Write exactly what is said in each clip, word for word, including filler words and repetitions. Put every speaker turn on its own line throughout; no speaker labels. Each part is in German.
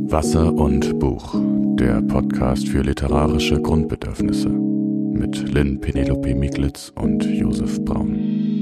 Wasser und Buch, der Podcast für literarische Grundbedürfnisse mit Lynn Penelope Miglitz und Josef Braun.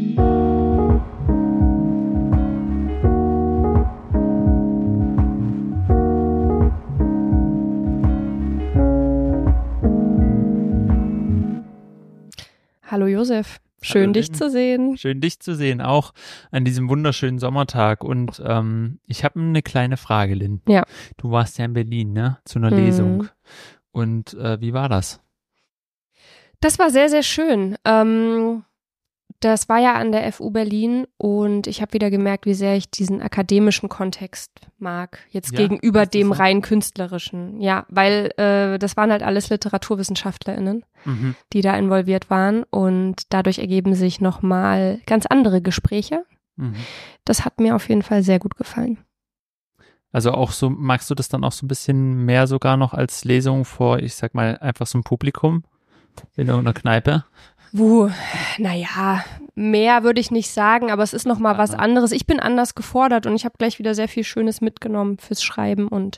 Hallo Josef, schön
Hallo
dich
Lynn.
zu sehen.
Schön dich zu sehen, auch an diesem wunderschönen Sommertag. Und ähm, ich habe eine kleine Frage, Lynn.
Ja.
Du warst ja in Berlin, ne? Zu einer
Mhm.
Lesung. Und äh, wie war das?
Das war sehr, sehr schön. Ähm, das war ja an der F U Berlin und ich habe wieder gemerkt, wie sehr ich diesen akademischen Kontext mag, jetzt
Ja,
gegenüber
ist das
dem
so?
rein künstlerischen. Ja, weil äh, das waren halt alles LiteraturwissenschaftlerInnen,
Mhm.
die da involviert waren und dadurch ergeben sich nochmal ganz andere Gespräche.
Mhm.
Das hat mir auf jeden Fall sehr gut gefallen.
Also auch so, magst du das dann auch so ein bisschen mehr sogar noch als Lesung vor, ich sag mal, einfach so ein Publikum in irgendeiner Kneipe?
Wuh, naja, mehr würde ich nicht sagen, aber es ist nochmal was
Aha.
anderes. Ich bin anders gefordert und ich habe gleich wieder sehr viel Schönes mitgenommen fürs Schreiben und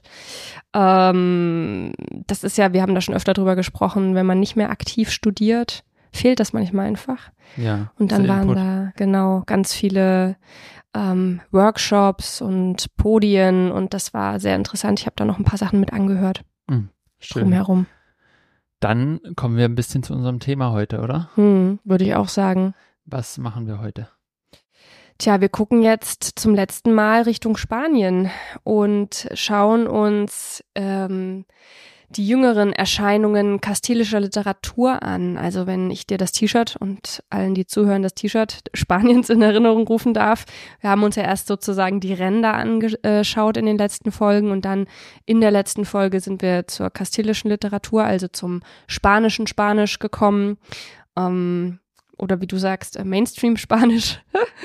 ähm, das ist ja, wir haben da schon öfter drüber gesprochen, wenn man nicht mehr aktiv studiert, fehlt das manchmal einfach.
Ja.
Und dann
so
waren
Input.
da genau ganz viele ähm, Workshops und Podien und das war sehr interessant. Ich habe da noch ein paar Sachen mit angehört,
Mhm. Schön.
drumherum.
Dann kommen wir ein bisschen zu unserem Thema heute, oder?
Hm, würde ich auch sagen.
Was machen wir heute?
Tja, wir gucken jetzt zum letzten Mal Richtung Spanien und schauen uns ähm, die jüngeren Erscheinungen kastilischer Literatur an. Also wenn ich dir das T-Shirt und allen, die zuhören, das T-Shirt Spaniens in Erinnerung rufen darf. Wir haben uns ja erst sozusagen die Ränder angeschaut in den letzten Folgen und dann in der letzten Folge sind wir zur kastilischen Literatur, also zum spanischen Spanisch gekommen. Ähm, oder wie du sagst, Mainstream-Spanisch.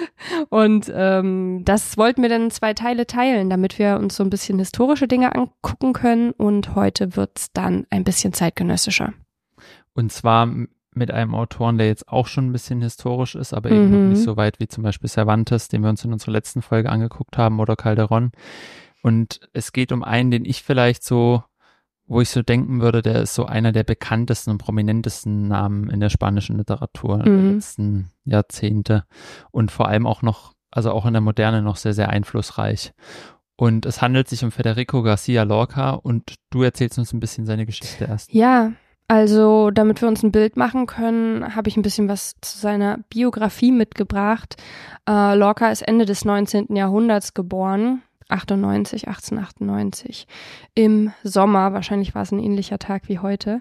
Und ähm, das wollten wir dann in zwei Teile teilen, damit wir uns so ein bisschen historische Dinge angucken können. Und heute wird's dann ein bisschen zeitgenössischer.
Und zwar m- mit einem Autoren, der jetzt auch schon ein bisschen historisch ist, aber eben noch
Mhm.
nicht so weit wie zum Beispiel Cervantes, den wir uns in unserer letzten Folge angeguckt haben, oder Calderón. Und es geht um einen, den ich vielleicht so, wo ich so denken würde, der ist so einer der bekanntesten und prominentesten Namen in der spanischen Literatur der
Mhm.
letzten Jahrzehnte und vor allem auch noch, also auch in der Moderne noch sehr, sehr einflussreich. Und es handelt sich um Federico García Lorca und du erzählst uns ein bisschen seine Geschichte erst.
Ja, also damit wir uns ein Bild machen können, habe ich ein bisschen was zu seiner Biografie mitgebracht. Äh, Lorca ist Ende des neunzehnten Jahrhunderts geboren. achtundneunzig, achtzehnhundertachtundneunzig, im Sommer, wahrscheinlich war es ein ähnlicher Tag wie heute.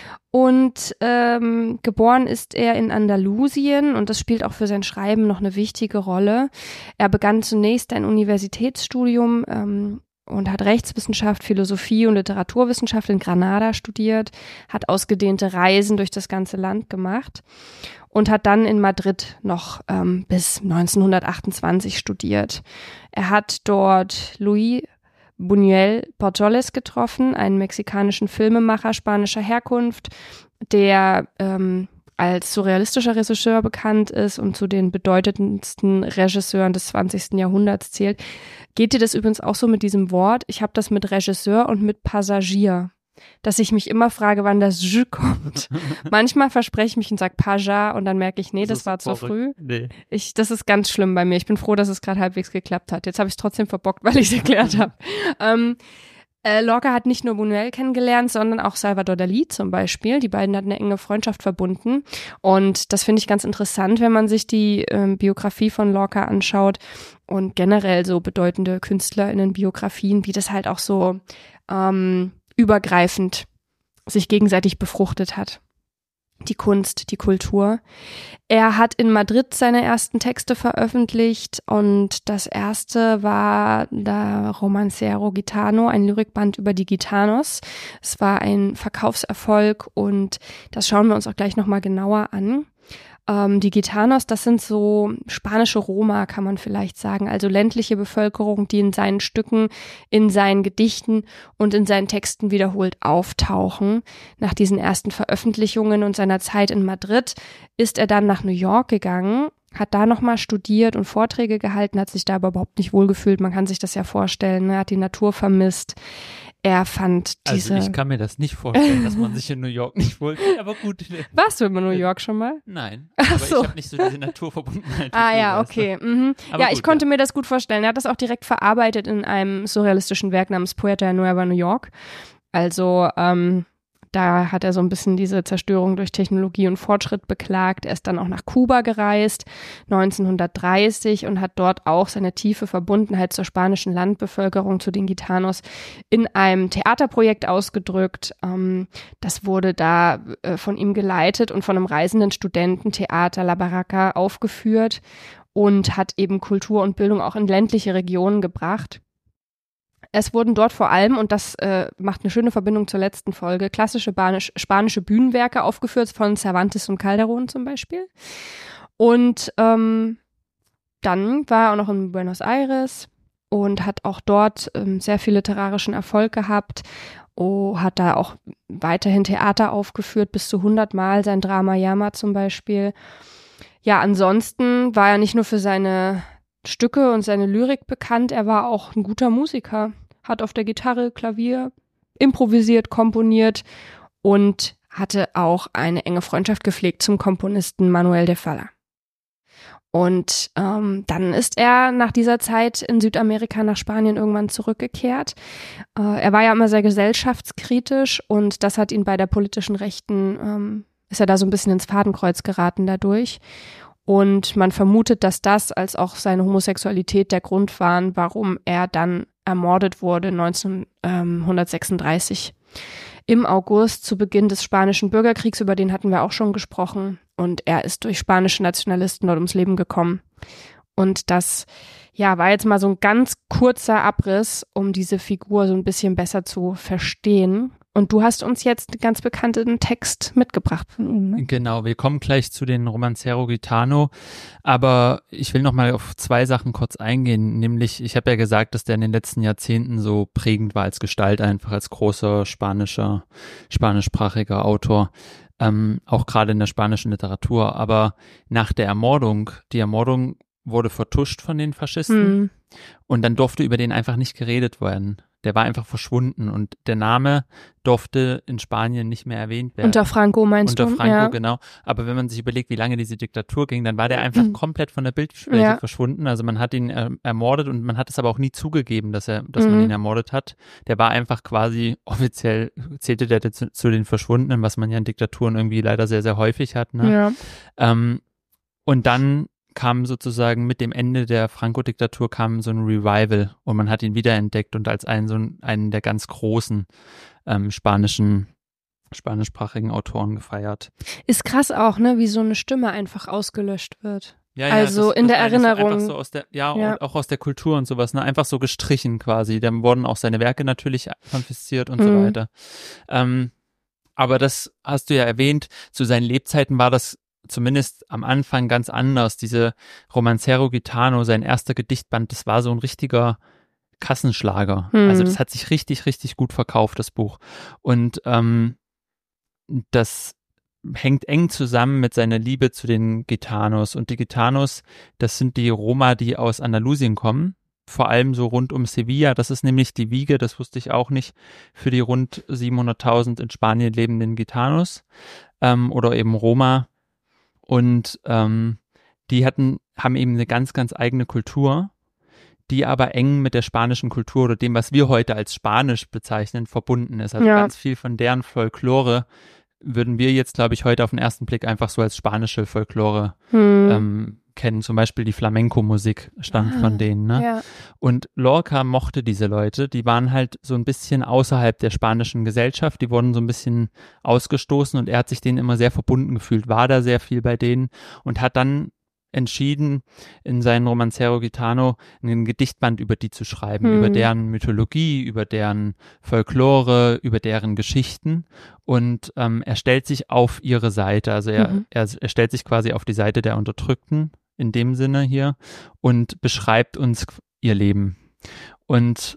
Und ähm, geboren ist er in Andalusien und das spielt auch für sein Schreiben noch eine wichtige Rolle. Er begann zunächst ein Universitätsstudium ähm, und hat Rechtswissenschaft, Philosophie und Literaturwissenschaft in Granada studiert, hat ausgedehnte Reisen durch das ganze Land gemacht und hat dann in Madrid noch ähm, bis neunzehnhundertachtundzwanzig studiert. Er hat dort Luis Buñuel Portoles getroffen, einen mexikanischen Filmemacher spanischer Herkunft, der ähm, als surrealistischer Regisseur bekannt ist und zu den bedeutendsten Regisseuren des zwanzigsten Jahrhunderts zählt. Geht dir das übrigens auch so mit diesem Wort? Ich habe das mit Regisseur und mit Passagier, dass ich mich immer frage, wann das J kommt. Manchmal verspreche ich mich und sage Paja und dann merke ich, nee, das, das war zu früh.
Nee.
Ich, das ist ganz schlimm bei mir. Ich bin froh, dass es gerade halbwegs geklappt hat. Jetzt habe ich es trotzdem verbockt, weil ich es erklärt habe. ähm, äh, Lorca hat nicht nur Buñuel kennengelernt, sondern auch Salvador Dalí zum Beispiel. Die beiden hatten eine enge Freundschaft verbunden. Und das finde ich ganz interessant, wenn man sich die ähm, Biografie von Lorca anschaut und generell so bedeutende KünstlerInnen-Biografien, wie das halt auch so ähm, übergreifend sich gegenseitig befruchtet hat. Die Kunst, die Kultur. Er hat in Madrid seine ersten Texte veröffentlicht und das erste war da Romancero Gitano, ein Lyrikband über die Gitanos. Es war ein Verkaufserfolg und das schauen wir uns auch gleich nochmal genauer an. Ähm, die Gitanos, das sind so spanische Roma, kann man vielleicht sagen, also ländliche Bevölkerung, die in seinen Stücken, in seinen Gedichten und in seinen Texten wiederholt auftauchen. Nach diesen ersten Veröffentlichungen und seiner Zeit in Madrid ist er dann nach New York gegangen, hat da nochmal studiert und Vorträge gehalten, hat sich da aber überhaupt nicht wohlgefühlt. Man kann sich das ja vorstellen, er hat die Natur vermisst. er fand diese...
Also ich kann mir das nicht vorstellen, dass man sich in New York nicht wohlfühlt, aber gut.
Warst du in New York schon mal?
Nein,
Ach
aber
so.
ich habe nicht so diese Naturverbundenheit.
Ah
wie du,
ja,
weißt du.
okay. Mhm.
Aber
Ja,
gut,
ich konnte
ja.
mir das gut vorstellen. Er hat das auch direkt verarbeitet in einem surrealistischen Werk namens Puerta Nueva New York. Also ähm, da hat er so ein bisschen diese Zerstörung durch Technologie und Fortschritt beklagt. Er ist dann auch nach Kuba gereist, neunzehnhundertdreißig, und hat dort auch seine tiefe Verbundenheit zur spanischen Landbevölkerung, zu den Gitanos, in einem Theaterprojekt ausgedrückt. Ähm, das wurde da äh, von ihm geleitet und von einem reisenden Studententheater La Barraca aufgeführt und hat eben Kultur und Bildung auch in ländliche Regionen gebracht. Es wurden dort vor allem, und das äh, macht eine schöne Verbindung zur letzten Folge, klassische Banisch, spanische Bühnenwerke aufgeführt, von Cervantes und Calderón zum Beispiel. Und ähm, dann war er auch noch in Buenos Aires und hat auch dort ähm, sehr viel literarischen Erfolg gehabt. Oh, hat da auch weiterhin Theater aufgeführt, bis zu hundert Mal, sein Drama Yama zum Beispiel. Ja, ansonsten war er nicht nur für seine Stücke und seine Lyrik bekannt, er war auch ein guter Musiker, hat auf der Gitarre, Klavier improvisiert, komponiert und hatte auch eine enge Freundschaft gepflegt zum Komponisten Manuel de Falla. Und ähm, dann ist er nach dieser Zeit in Südamerika nach Spanien irgendwann zurückgekehrt. Äh, er war ja immer sehr gesellschaftskritisch und das hat ihn bei der politischen Rechten, ähm, ist er da so ein bisschen ins Fadenkreuz geraten dadurch. Und man vermutet, dass das als auch seine Homosexualität der Grund waren, warum er dann ermordet wurde neunzehnhundertsechsunddreißig. Im August, zu Beginn des Spanischen Bürgerkriegs, über den hatten wir auch schon gesprochen. Und er ist durch spanische Nationalisten dort ums Leben gekommen. Und das, ja, war jetzt mal so ein ganz kurzer Abriss, um diese Figur so ein bisschen besser zu verstehen. Und du hast uns jetzt einen ganz bekannten Text mitgebracht von ihm, ne?
Genau, wir kommen gleich zu den Romancero Gitano, aber ich will noch mal auf zwei Sachen kurz eingehen, nämlich, ich habe ja gesagt, dass der in den letzten Jahrzehnten so prägend war als Gestalt, einfach als großer spanischer, spanischsprachiger Autor, ähm, auch gerade in der spanischen Literatur, aber nach der Ermordung, die Ermordung wurde vertuscht von den Faschisten
Hm.
und dann durfte über den einfach nicht geredet werden. Der war einfach verschwunden und der Name durfte in Spanien nicht mehr erwähnt werden.
Unter Franco meinst
Unter
du?
Franco,
Ja.
genau. Aber wenn man sich überlegt, wie lange diese Diktatur ging, dann war der einfach
Mhm.
komplett von der Bildfläche
Ja.
verschwunden. Also man hat ihn äh, ermordet und man hat es aber auch nie zugegeben, dass er, dass man
Mhm.
ihn ermordet hat. Der war einfach quasi, offiziell zählte der zu, zu den Verschwundenen, was man ja in Diktaturen irgendwie leider sehr, sehr häufig hat. Ne?
Ja.
Ähm, und dann kam sozusagen mit dem Ende der Franco-Diktatur kam so ein Revival und man hat ihn wiederentdeckt und als einen so einen, einen der ganz großen ähm, spanischen spanischsprachigen Autoren gefeiert.
Ist krass auch, ne, wie so eine Stimme einfach ausgelöscht wird.
Ja, ja,
Also
das,
in
das
der
meine ich so
Erinnerung.
Einfach so aus der, ja,
Ja.
und auch aus der Kultur und sowas, ne? Einfach so gestrichen quasi. Dann wurden auch seine Werke natürlich konfisziert und so
Mhm.
weiter. Ähm, aber das hast du ja erwähnt, zu seinen Lebzeiten war das zumindest am Anfang ganz anders. Diese Romancero Gitano, sein erster Gedichtband, das war so ein richtiger Kassenschlager.
Mhm.
Also das hat sich richtig, richtig gut verkauft, das Buch. Und ähm, das hängt eng zusammen mit seiner Liebe zu den Gitanos. Und die Gitanos, das sind die Roma, die aus Andalusien kommen, vor allem so rund um Sevilla. Das ist nämlich die Wiege, das wusste ich auch nicht, für die rund siebenhunderttausend in Spanien lebenden Gitanos ähm, oder eben Roma. Und ähm, die hatten, haben eben eine ganz, ganz eigene Kultur, die aber eng mit der spanischen Kultur oder dem, was wir heute als Spanisch bezeichnen, verbunden ist. Also
Ja.
ganz viel von deren Folklore würden wir jetzt, glaube ich, heute auf den ersten Blick einfach so als spanische Folklore
Hm.
ähm, kennen. Zum Beispiel die Flamenco-Musik stammt
Ah,
von denen. Ne?
Ja.
Und Lorca mochte diese Leute, die waren halt so ein bisschen außerhalb der spanischen Gesellschaft, die wurden so ein bisschen ausgestoßen und er hat sich denen immer sehr verbunden gefühlt, war da sehr viel bei denen und hat dann entschieden, in seinen Romancero Gitano ein Gedichtband über die zu schreiben,
Hm.
über deren Mythologie, über deren Folklore, über deren Geschichten und ähm, er stellt sich auf ihre Seite, also er,
Mhm.
er, er stellt sich quasi auf die Seite der Unterdrückten in dem Sinne hier und beschreibt uns ihr Leben. Und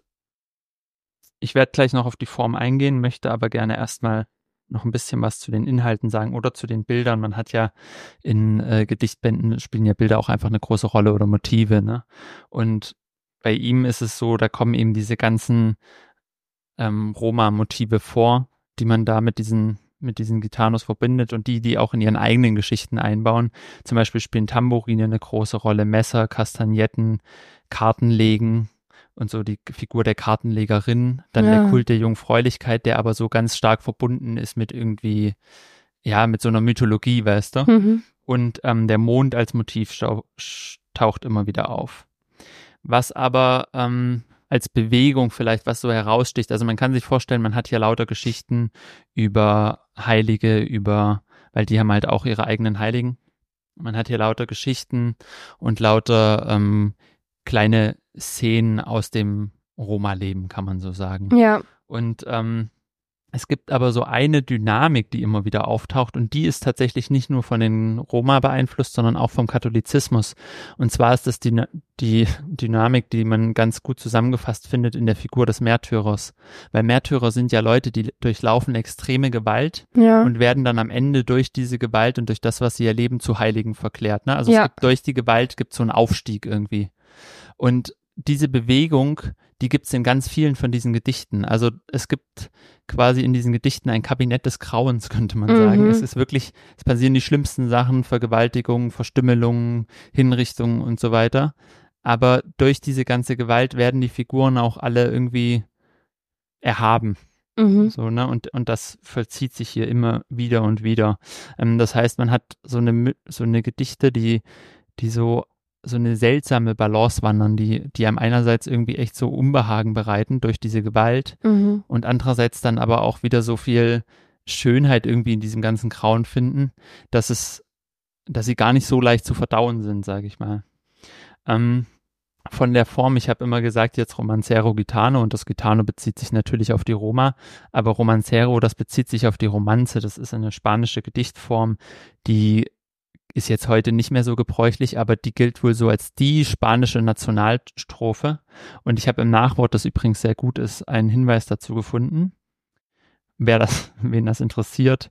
ich werde gleich noch auf die Form eingehen, möchte aber gerne erstmal noch ein bisschen was zu den Inhalten sagen oder zu den Bildern. Man hat ja in äh, Gedichtbänden spielen ja Bilder auch einfach eine große Rolle oder Motive, ne? Und bei ihm ist es so, da kommen eben diese ganzen ähm, Roma-Motive vor, die man da mit diesen mit diesen Gitanos verbindet und die, die auch in ihren eigenen Geschichten einbauen. Zum Beispiel spielen Tambourine eine große Rolle, Messer, Kastagnetten, Kartenlegen und so die Figur der Kartenlegerin, dann
Ja.
der Kult der Jungfräulichkeit, der aber so ganz stark verbunden ist mit irgendwie, ja, mit so einer Mythologie, weißt du?
Mhm.
Und ähm, der Mond als Motiv stau- taucht immer wieder auf. Was aber ähm, als Bewegung vielleicht, was so heraussticht, also man kann sich vorstellen, man hat hier lauter Geschichten über Heilige, über, weil die haben halt auch ihre eigenen Heiligen. Man hat hier lauter Geschichten und lauter ähm, kleine Szenen aus dem Roma-Leben, kann man so sagen.
Ja.
Und ähm, es gibt aber so eine Dynamik, die immer wieder auftaucht und die ist tatsächlich nicht nur von den Roma beeinflusst, sondern auch vom Katholizismus. Und zwar ist das die, die Dynamik, die man ganz gut zusammengefasst findet in der Figur des Märtyrers. Weil Märtyrer sind ja Leute, die durchlaufen extreme Gewalt
Ja.
und werden dann am Ende durch diese Gewalt und durch das, was sie erleben, zu Heiligen verklärt. Ne? Also
Ja.
es gibt durch die Gewalt gibt so einen Aufstieg irgendwie. Und diese Bewegung, die gibt es in ganz vielen von diesen Gedichten. Also es gibt quasi in diesen Gedichten ein Kabinett des Grauens, könnte man
Mhm.
sagen. Es ist wirklich, es passieren die schlimmsten Sachen, Vergewaltigungen, Verstümmelungen, Hinrichtungen und so weiter. Aber durch diese ganze Gewalt werden die Figuren auch alle irgendwie erhaben.
Mhm.
So, ne? Und, und das vollzieht sich hier immer wieder und wieder. Ähm, das heißt, man hat so eine, Mi- so eine Gedichte, die, die so so eine seltsame Balance wandern, die, die einem einerseits irgendwie echt so Unbehagen bereiten durch diese Gewalt
Mhm.
und andererseits dann aber auch wieder so viel Schönheit irgendwie in diesem ganzen Grauen finden, dass es, dass sie gar nicht so leicht zu verdauen sind, sage ich mal. Ähm, von der Form, ich habe immer gesagt, jetzt Romancero Gitano und das Gitano bezieht sich natürlich auf die Roma, aber Romancero, das bezieht sich auf die Romanze, das ist eine spanische Gedichtform, die ist jetzt heute nicht mehr so gebräuchlich, aber die gilt wohl so als die spanische Nationalstrophe. Und ich habe im Nachwort, das übrigens sehr gut ist, einen Hinweis dazu gefunden. Wer das, wen das interessiert,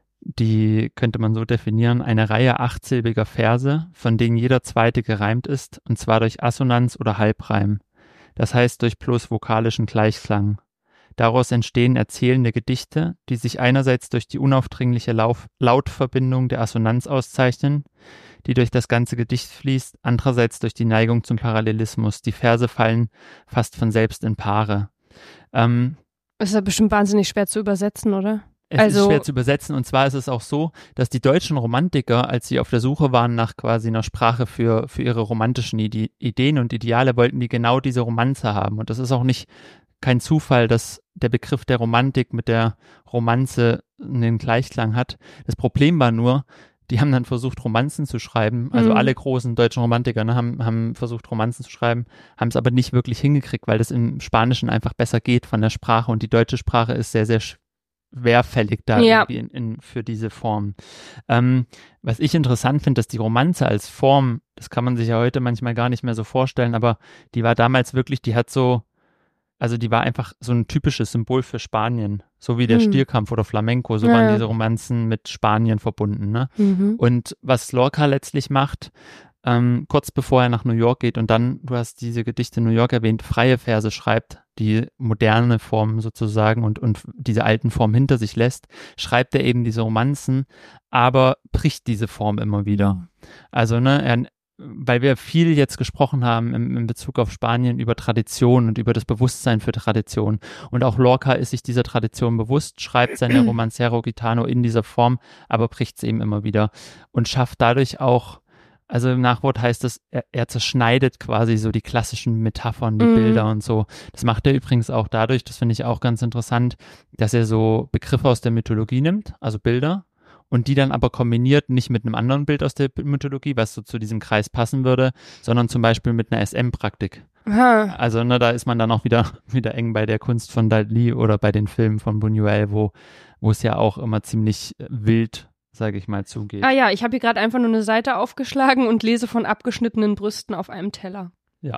die könnte man so definieren, eine Reihe achtsilbiger Verse, von denen jeder zweite gereimt ist, und zwar durch Assonanz oder Halbreim. Das heißt durch bloß vokalischen Gleichklang. Daraus entstehen erzählende Gedichte, die sich einerseits durch die unaufdringliche Lauf- Lautverbindung der Assonanz auszeichnen, die durch das ganze Gedicht fließt, andererseits durch die Neigung zum Parallelismus. Die Verse fallen fast von selbst in Paare. Ähm,
Das ist ja bestimmt wahnsinnig schwer zu übersetzen, oder?
es
Also-
ist schwer zu übersetzen, und zwar ist es auch so, dass die deutschen Romantiker, als sie auf der Suche waren nach quasi einer Sprache für, für ihre romantischen Ide- Ideen und Ideale, wollten die genau diese Romanze haben. Und das ist auch nicht kein Zufall, dass der Begriff der Romantik mit der Romanze einen Gleichklang hat. Das Problem war nur, die haben dann versucht, Romanzen zu schreiben. Also
Mhm.
alle großen deutschen Romantiker ne, haben, haben versucht, Romanzen zu schreiben, haben es aber nicht wirklich hingekriegt, weil das im Spanischen einfach besser geht von der Sprache. Und die deutsche Sprache ist sehr, sehr schwerfällig da
Ja.
irgendwie in, in, für diese Form. Ähm, was ich interessant finde, dass die Romanze als Form, das kann man sich ja heute manchmal gar nicht mehr so vorstellen, aber die war damals wirklich, die hat so, also die war einfach so ein typisches Symbol für Spanien, so wie der
Hm.
Stierkampf oder Flamenco, so
Ja,
waren
ja.
diese Romanzen mit Spanien verbunden, ne?
Mhm.
Und was Lorca letztlich macht, ähm, kurz bevor er nach New York geht und dann, du hast diese Gedichte in New York erwähnt, freie Verse schreibt, die moderne Form sozusagen und, und diese alten Formen hinter sich lässt, schreibt er eben diese Romanzen, aber bricht diese Form immer wieder. Also, ne, er, weil wir viel jetzt gesprochen haben im, in Bezug auf Spanien über Tradition und über das Bewusstsein für Tradition. Und auch Lorca ist sich dieser Tradition bewusst, schreibt seine Romancero Gitano in dieser Form, aber bricht es eben immer wieder und schafft dadurch auch, also im Nachwort heißt es, er, er zerschneidet quasi so die klassischen Metaphern, die
Mhm.
Bilder und so. Das macht er übrigens auch dadurch, das finde ich auch ganz interessant, dass er so Begriffe aus der Mythologie nimmt, also Bilder, und die dann aber kombiniert nicht mit einem anderen Bild aus der Mythologie, was so zu diesem Kreis passen würde, sondern zum Beispiel mit einer S M-Praktik.
Aha.
Also ne, da ist man dann auch wieder, wieder eng bei der Kunst von Dali oder bei den Filmen von Buñuel, wo, wo es ja auch immer ziemlich äh, wild, sage ich mal, zugeht.
Ah ja, ich habe hier gerade einfach nur eine Seite aufgeschlagen und lese von abgeschnittenen Brüsten auf einem Teller.
Ja,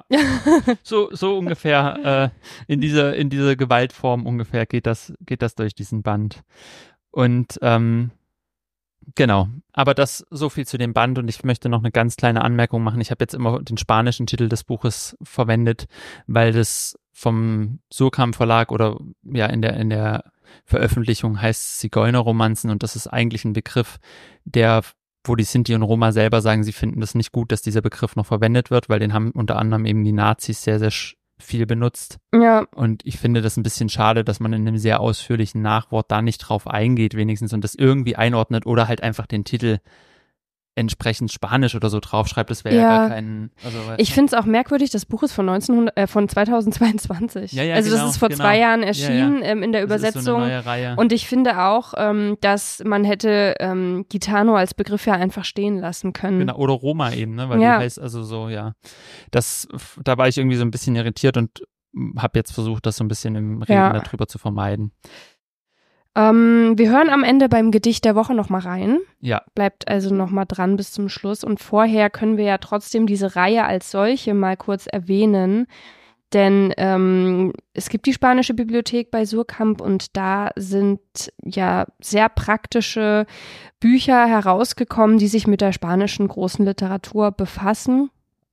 so, so ungefähr äh, in dieser in dieser Gewaltform ungefähr geht das geht das durch diesen Band. Und ähm, genau, aber das so viel zu dem Band, und ich möchte noch eine ganz kleine Anmerkung machen. Ich habe jetzt immer den spanischen Titel des Buches verwendet, weil das vom Surkamp Verlag oder ja in der in der Veröffentlichung heißt Zigeunerromanzen und das ist eigentlich ein Begriff, der, wo die Sinti und Roma selber sagen, sie finden das nicht gut, dass dieser Begriff noch verwendet wird, weil den haben unter anderem eben die Nazis sehr, sehr viel benutzt.
Ja.
Und ich finde das ein bisschen schade, dass man in einem sehr ausführlichen Nachwort da nicht drauf eingeht wenigstens und das irgendwie einordnet oder halt einfach den Titel entsprechend Spanisch oder so draufschreibt, das wäre ja. ja gar kein... Also,
ich finde es auch merkwürdig, das Buch ist von neunzehnhundert, äh, von zweitausendzweiundzwanzig.
Ja, ja,
also
genau,
das ist vor
genau.
zwei Jahren erschienen
ja, ja.
Ähm, in der
das
Übersetzung.
Ist so eine neue Reihe.
Und ich finde auch, ähm, dass man hätte ähm, Gitano als Begriff ja einfach stehen lassen können.
Genau, oder Roma eben, ne? Weil
ja.
die heißt also so, ja. Das, da war ich irgendwie so ein bisschen irritiert und habe jetzt versucht, das so ein bisschen im Reden
ja.
darüber zu vermeiden.
Ähm, wir hören am Ende beim Gedicht der Woche nochmal rein.
Ja.
Bleibt also nochmal dran bis zum Schluss. Und vorher können wir ja trotzdem diese Reihe als solche mal kurz erwähnen. Denn ähm, es gibt die Spanische Bibliothek bei Surkamp und da sind ja sehr praktische Bücher herausgekommen, die sich mit der spanischen großen Literatur befassen.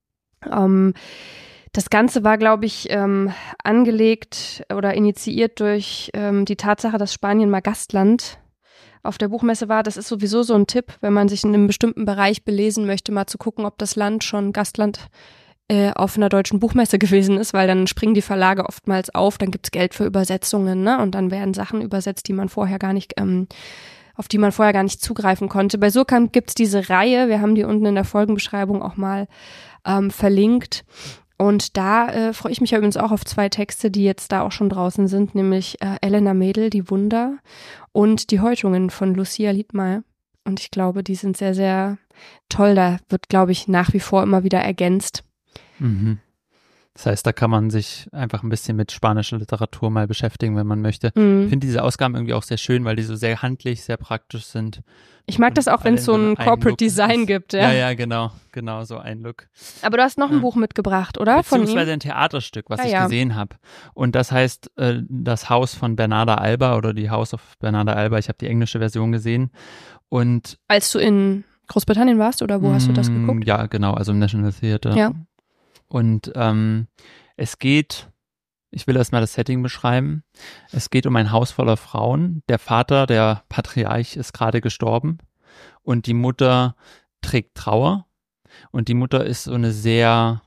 Ähm, Das Ganze war, glaube ich, ähm, angelegt oder initiiert durch ähm, die Tatsache, dass Spanien mal Gastland auf der Buchmesse war. Das ist sowieso so ein Tipp, wenn man sich in einem bestimmten Bereich belesen möchte, mal zu gucken, ob das Land schon Gastland äh, auf einer deutschen Buchmesse gewesen ist, weil dann springen die Verlage oftmals auf, dann gibt's Geld für Übersetzungen, ne? Und dann werden Sachen übersetzt, die man vorher gar nicht, ähm, auf die man vorher gar nicht zugreifen konnte. Bei Surkamp gibt's diese Reihe, wir haben die unten in der Folgenbeschreibung auch mal ähm, verlinkt. Und da äh, freue ich mich ja übrigens auch auf zwei Texte, die jetzt da auch schon draußen sind, nämlich äh, Elena Mädel, Die Wunder und Die Häutungen von Lucia Liedmayer. Und ich glaube, die sind sehr, sehr toll. Da wird, glaube ich, nach wie vor immer wieder ergänzt.
Mhm. Das heißt, da kann man sich einfach ein bisschen mit spanischer Literatur mal beschäftigen, wenn man möchte.
Mhm.
Ich finde diese Ausgaben irgendwie auch sehr schön, weil die so sehr handlich, sehr praktisch sind.
Ich mag das auch, wenn es so ein Corporate Design
ist.
gibt. Ja.
ja, ja, genau, genau, so ein Look.
Aber du hast noch ein
ja.
Buch mitgebracht, oder?
Beziehungsweise
von ihm?
ein Theaterstück, was
ja,
ich
ja.
gesehen habe. Und das heißt äh, Das Haus von Bernarda Alba oder die House of Bernarda Alba. Ich habe die englische Version gesehen. Und
als du in Großbritannien warst, oder wo mh, hast du das geguckt?
Ja, genau, also im National Theatre.
Ja.
Und ähm, es geht, ich will erstmal das Setting beschreiben. Es geht um ein Haus voller Frauen. Der Vater, der Patriarch, ist gerade gestorben und die Mutter trägt Trauer. Und die Mutter ist so eine sehr,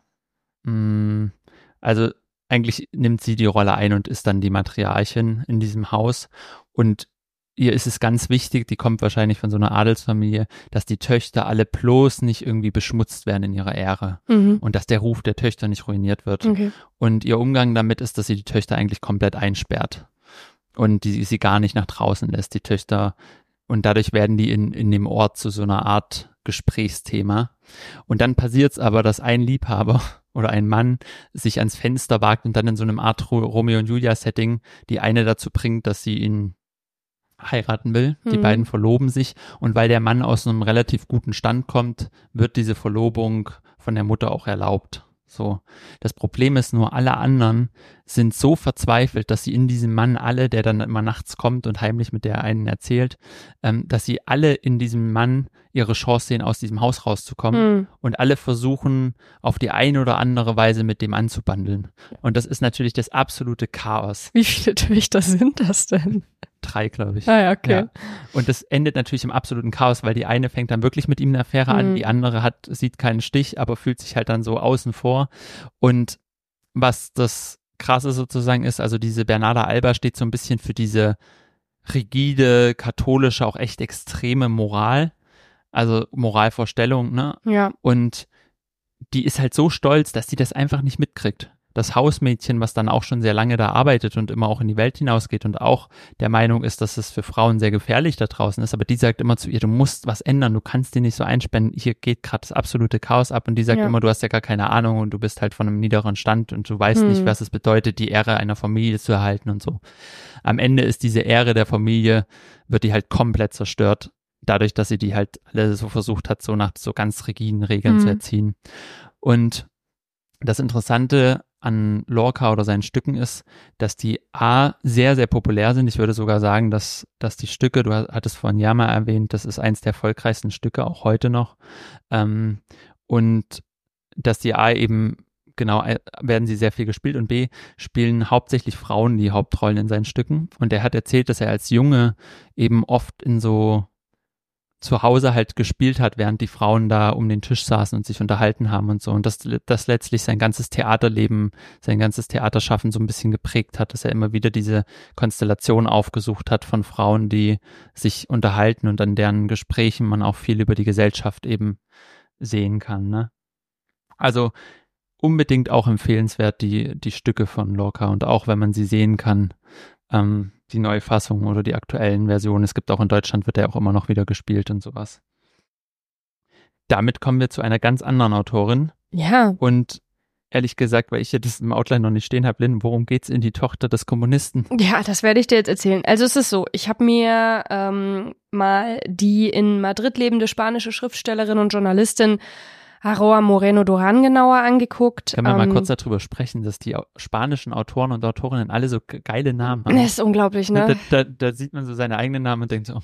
mh, also eigentlich nimmt sie die Rolle ein und ist dann die Matriarchin in diesem Haus. Und ihr ist es ganz wichtig, die kommt wahrscheinlich von so einer Adelsfamilie, dass die Töchter alle bloß nicht irgendwie beschmutzt werden in ihrer Ehre
Mhm.
und dass der Ruf der Töchter nicht ruiniert wird.
Okay.
Und ihr Umgang damit ist, dass sie die Töchter eigentlich komplett einsperrt und die sie gar nicht nach draußen lässt, die Töchter. Und dadurch werden die in, in dem Ort zu so einer Art Gesprächsthema. Und dann passiert es aber, dass ein Liebhaber oder ein Mann sich ans Fenster wagt und dann in so einem Art Romeo und Julia Setting die eine dazu bringt, dass sie ihn heiraten will. Die
Mhm.
beiden verloben sich und weil der Mann aus einem relativ guten Stand kommt, wird diese Verlobung von der Mutter auch erlaubt. So. Das Problem ist nur, alle anderen sind so verzweifelt, dass sie in diesem Mann alle, der dann immer nachts kommt und heimlich mit der einen erzählt, ähm, dass sie alle in diesem Mann ihre Chance sehen, aus diesem Haus rauszukommen
Mhm.
und alle versuchen, auf die eine oder andere Weise mit dem anzubandeln. Und das ist natürlich das absolute Chaos.
Wie viele Töchter sind das denn?
Drei, glaube ich.
Ah ja, okay.
Ja. Und das endet natürlich im absoluten Chaos, weil die eine fängt dann wirklich mit ihm eine Affäre
Mhm.
an, die andere hat, sieht keinen Stich, aber fühlt sich halt dann so außen vor. Und was das Krasse sozusagen ist, also diese Bernarda Alba steht so ein bisschen für diese rigide, katholische, auch echt extreme Moral, also Moralvorstellung, ne?
Ja.
Und die ist halt so stolz, dass sie das einfach nicht mitkriegt. Das Hausmädchen, was dann auch schon sehr lange da arbeitet und immer auch in die Welt hinausgeht und auch der Meinung ist, dass es für Frauen sehr gefährlich da draußen ist, aber die sagt immer zu ihr, du musst was ändern, du kannst die nicht so einspannen, hier geht gerade das absolute Chaos ab und die sagt
Ja.
immer, du hast ja gar keine Ahnung und du bist halt von einem niederen Stand und du weißt
Hm.
nicht, was es bedeutet, die Ehre einer Familie zu erhalten und so. Am Ende ist diese Ehre der Familie, wird die halt komplett zerstört, dadurch, dass sie die halt alle so versucht hat, so nach so ganz rigiden Regeln
Hm.
zu erziehen. Und das Interessante an Lorca oder seinen Stücken ist, dass die A, sehr, sehr populär sind. Ich würde sogar sagen, dass, dass die Stücke, du hattest vorhin Yama erwähnt, das ist eins der erfolgreichsten Stücke, auch heute noch. Ähm, und dass die A eben genau, werden sie sehr viel gespielt und B, spielen hauptsächlich Frauen die Hauptrollen in seinen Stücken. Und er hat erzählt, dass er als Junge eben oft in so zu Hause halt gespielt hat, während die Frauen da um den Tisch saßen und sich unterhalten haben und so. Und dass das letztlich sein ganzes Theaterleben, sein ganzes Theaterschaffen so ein bisschen geprägt hat, dass er immer wieder diese Konstellation aufgesucht hat von Frauen, die sich unterhalten und an deren Gesprächen man auch viel über die Gesellschaft eben sehen kann, ne? Also unbedingt auch empfehlenswert, die, die Stücke von Lorca, und auch wenn man sie sehen kann, ähm, die neue Fassung oder die aktuellen Versionen. Es gibt auch in Deutschland, wird er auch immer noch wieder gespielt und sowas. Damit kommen wir zu einer ganz anderen Autorin.
Ja.
Und ehrlich gesagt, weil ich ja das im Outline noch nicht stehen habe, Lynn, worum geht's in Die Tochter des Kommunisten?
Ja, das werde ich dir jetzt erzählen. Also es ist so, ich habe mir ähm, mal die in Madrid lebende spanische Schriftstellerin und Journalistin Aroa Moreno Duran genauer angeguckt.
Können wir
ähm,
mal kurz darüber sprechen, dass die spanischen Autoren und Autorinnen alle so geile Namen haben.
Das ist unglaublich, ne?
Da, da, da sieht man so seine eigenen Namen und denkt so.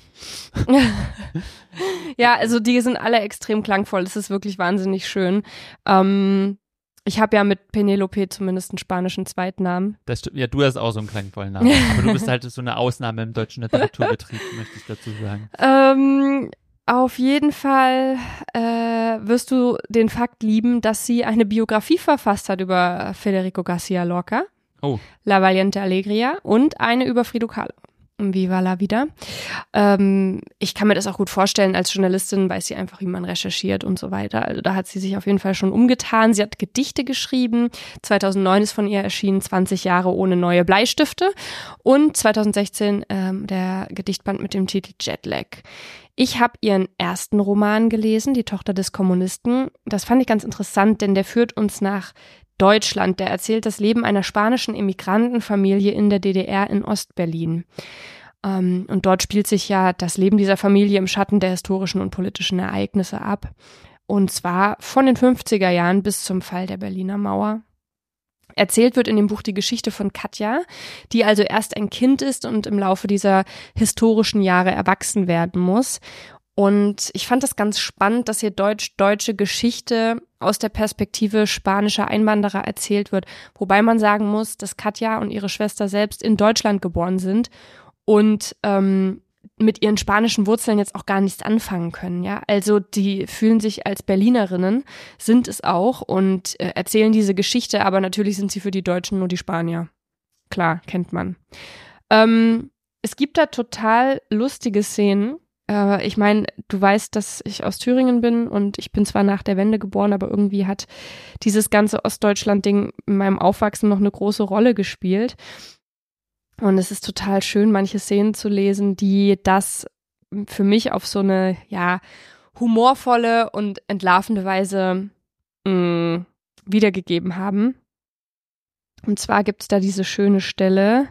Ja, also die sind alle extrem klangvoll. Das ist wirklich wahnsinnig schön. Ähm, ich habe ja mit Penelope zumindest einen spanischen Zweitnamen.
Das stimmt. Ja, du hast auch so einen klangvollen Namen. Aber du bist halt so eine Ausnahme im deutschen Literaturbetrieb, möchte ich dazu sagen.
Ähm, auf jeden Fall äh, wirst du den Fakt lieben, dass sie eine Biografie verfasst hat über Federico García Lorca,
oh.
La Valiente Alegría, und eine über Frida Kahlo. Viva la vida. Ähm, ich kann mir das auch gut vorstellen, als Journalistin weiß sie einfach, wie man recherchiert und so weiter. Also da hat sie sich auf jeden Fall schon umgetan. Sie hat Gedichte geschrieben. zweitausendneun ist von ihr erschienen zwanzig Jahre ohne neue Bleistifte. Und zweitausendsechzehn ähm, der Gedichtband mit dem Titel Jetlag. Ich habe ihren ersten Roman gelesen, Die Tochter des Kommunisten. Das fand ich ganz interessant, denn der führt uns nach Deutschland. Der erzählt das Leben einer spanischen Immigrantenfamilie in der D D R in Ostberlin. Ähm, und dort spielt sich ja das Leben dieser Familie im Schatten der historischen und politischen Ereignisse ab. Und zwar von den fünfziger Jahren bis zum Fall der Berliner Mauer. Erzählt wird in dem Buch die Geschichte von Katja, die also erst ein Kind ist und im Laufe dieser historischen Jahre erwachsen werden muss. Und ich fand das ganz spannend, dass hier deutsch-deutsche Geschichte aus der Perspektive spanischer Einwanderer erzählt wird. Wobei man sagen muss, dass Katja und ihre Schwester selbst in Deutschland geboren sind und ähm, mit ihren spanischen Wurzeln jetzt auch gar nichts anfangen können. Ja, also die fühlen sich als Berlinerinnen, sind es auch, und äh, erzählen diese Geschichte, aber natürlich sind sie für die Deutschen nur die Spanier. Klar, kennt man. Ähm, es gibt da total lustige Szenen. Äh, ich meine, du weißt, dass ich aus Thüringen bin und ich bin zwar nach der Wende geboren, aber irgendwie hat dieses ganze Ostdeutschland-Ding in meinem Aufwachsen noch eine große Rolle gespielt. Und es ist total schön, manche Szenen zu lesen, die das für mich auf so eine, ja, humorvolle und entlarvende Weise mh, wiedergegeben haben. Und zwar gibt es da diese schöne Stelle.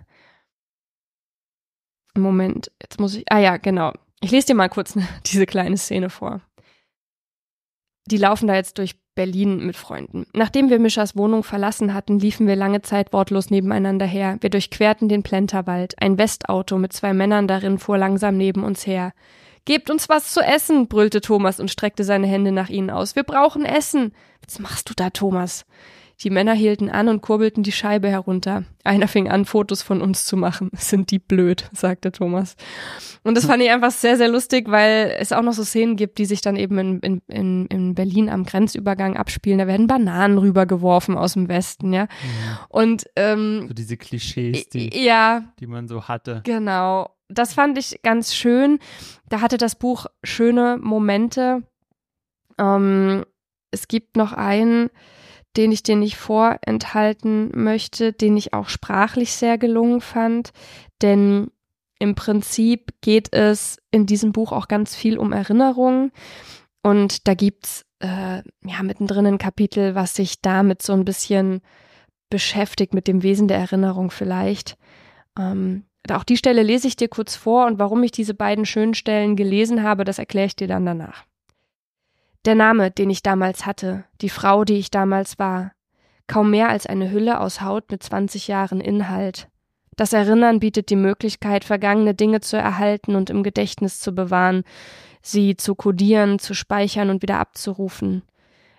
Moment, jetzt muss ich, ah ja, genau. Ich lese dir mal kurz ne, diese kleine Szene vor. Die laufen da jetzt durch Berlin mit Freunden. Nachdem wir Mischas Wohnung verlassen hatten, liefen wir lange Zeit wortlos nebeneinander her. Wir durchquerten den Plenterwald. Ein Westauto mit zwei Männern darin fuhr langsam neben uns her. »Gebt uns was zu essen«, brüllte Thomas und streckte seine Hände nach ihnen aus. »Wir brauchen Essen.« »Was machst du da, Thomas?« Die Männer hielten an und kurbelten die Scheibe herunter. Einer fing an, Fotos von uns zu machen. »Sind die blöd«, sagte Thomas. Und das fand ich einfach sehr, sehr lustig, weil es auch noch so Szenen gibt, die sich dann eben in, in, in, in Berlin am Grenzübergang abspielen. Da werden Bananen rübergeworfen aus dem Westen, ja.
Ja.
Und ähm,
so diese Klischees, die,
ja,
die man so hatte.
Genau. Das fand ich ganz schön. Da hatte das Buch schöne Momente. Ähm, es gibt noch einen, den ich dir nicht vorenthalten möchte, den ich auch sprachlich sehr gelungen fand. Denn im Prinzip geht es in diesem Buch auch ganz viel um Erinnerungen. Und da gibt's äh, ja mittendrin ein Kapitel, was sich damit so ein bisschen beschäftigt, mit dem Wesen der Erinnerung vielleicht. Ähm, auch die Stelle lese ich dir kurz vor, und warum ich diese beiden schönen Stellen gelesen habe, das erkläre ich dir dann danach. Der Name, den ich damals hatte, die Frau, die ich damals war, kaum mehr als eine Hülle aus Haut mit zwanzig Jahren Inhalt. Das Erinnern bietet die Möglichkeit, vergangene Dinge zu erhalten und im Gedächtnis zu bewahren, sie zu kodieren, zu speichern und wieder abzurufen.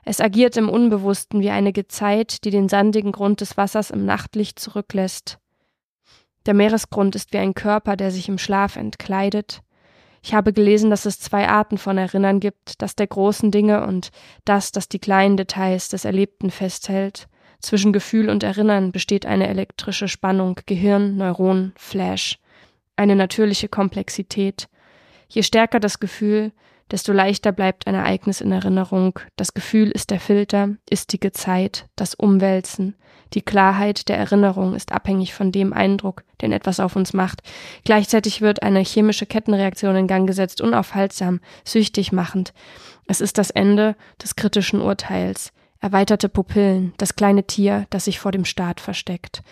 Es agiert im Unbewussten wie eine Gezeit, die den sandigen Grund des Wassers im Nachtlicht zurücklässt. Der Meeresgrund ist wie ein Körper, der sich im Schlaf entkleidet. Ich habe gelesen, dass es zwei Arten von Erinnern gibt, das der großen Dinge und das, das die kleinen Details des Erlebten festhält. Zwischen Gefühl und Erinnern besteht eine elektrische Spannung, Gehirn, Neuron, Flash. Eine natürliche Komplexität. Je stärker das Gefühl, desto leichter bleibt ein Ereignis in Erinnerung. Das Gefühl ist der Filter, ist die Gezeit, das Umwälzen. Die Klarheit der Erinnerung ist abhängig von dem Eindruck, den etwas auf uns macht. Gleichzeitig wird eine chemische Kettenreaktion in Gang gesetzt, unaufhaltsam, süchtig machend. Es ist das Ende des kritischen Urteils. Erweiterte Pupillen, das kleine Tier, das sich vor dem Staat versteckt.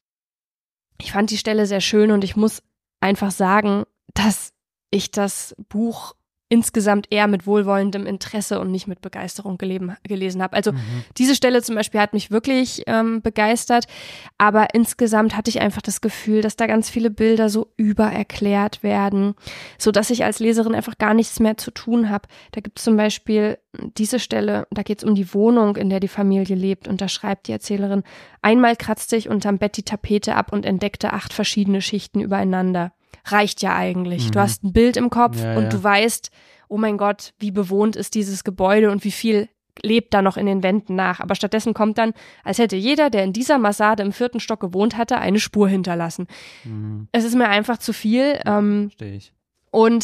Ich fand die Stelle sehr schön und ich muss einfach sagen, dass ich das Buch insgesamt eher mit wohlwollendem Interesse und nicht mit Begeisterung geleben, gelesen habe. Also mhm. diese Stelle zum Beispiel hat mich wirklich ähm, begeistert, aber insgesamt hatte ich einfach das Gefühl, dass da ganz viele Bilder so übererklärt werden, sodass ich als Leserin einfach gar nichts mehr zu tun habe. Da gibt es zum Beispiel diese Stelle, da geht es um die Wohnung, in der die Familie lebt, und da schreibt die Erzählerin: Einmal kratzte ich unterm Bett die Tapete ab und entdeckte acht verschiedene Schichten übereinander. Reicht ja eigentlich. Mhm. Du hast ein Bild im Kopf ja, und ja. du weißt, oh mein Gott, wie bewohnt ist dieses Gebäude und wie viel lebt da noch in den Wänden nach. Aber stattdessen kommt dann, als hätte jeder, der in dieser Mansarde im vierten Stock gewohnt hatte, eine Spur hinterlassen. Mhm. Es ist mir einfach zu viel. Ähm,
Verstehe ich.
Und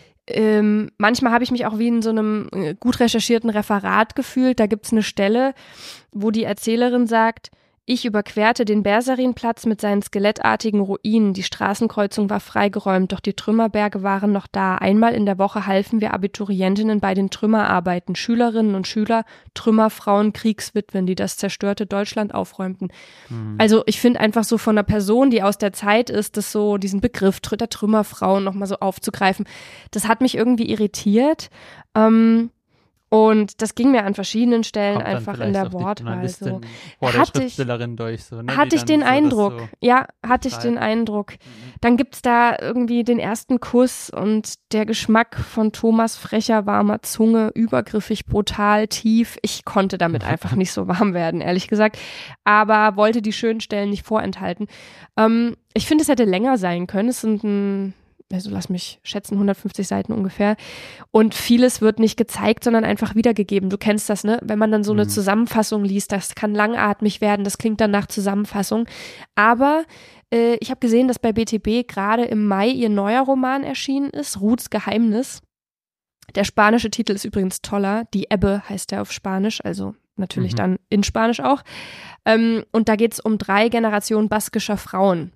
ähm, manchmal habe ich mich auch wie in so einem äh, gut recherchierten Referat gefühlt. Da gibt es eine Stelle, wo die Erzählerin sagt: Ich überquerte den Bersarinplatz mit seinen skelettartigen Ruinen. Die Straßenkreuzung war freigeräumt, doch die Trümmerberge waren noch da. Einmal in der Woche halfen wir Abiturientinnen bei den Trümmerarbeiten. Schülerinnen und Schüler, Trümmerfrauen, Kriegswitwen, die das zerstörte Deutschland aufräumten. Mhm. Also ich finde einfach so von einer Person, die aus der Zeit ist, das so, diesen Begriff der Trümmerfrauen nochmal so aufzugreifen, das hat mich irgendwie irritiert. Ähm, Und das ging mir an verschiedenen Stellen Kommt einfach in der Wortwahl so.
Vor der Schriftstellerin durch, so, ne?
Hatte ich den so Eindruck, so ja, hatte ich den Eindruck. Mhm. Dann gibt's da irgendwie den ersten Kuss und der Geschmack von Thomas frecher, warmer Zunge, übergriffig, brutal, tief. Ich konnte damit einfach nicht so warm werden, ehrlich gesagt, aber wollte die schönen Stellen nicht vorenthalten. Ähm, ich finde, es hätte länger sein können. Es sind ein also lass mich schätzen, hundertfünfzig Seiten ungefähr. Und vieles wird nicht gezeigt, sondern einfach wiedergegeben. Du kennst das, ne? Wenn man dann so eine mhm. Zusammenfassung liest, das kann langatmig werden, das klingt dann nach Zusammenfassung. Aber äh, ich habe gesehen, dass bei B T B gerade im Mai ihr neuer Roman erschienen ist, Ruths Geheimnis. Der spanische Titel ist übrigens toller. Die Ebbe heißt der auf Spanisch, also natürlich mhm. dann in Spanisch auch. Ähm, und da geht es um drei Generationen baskischer Frauen.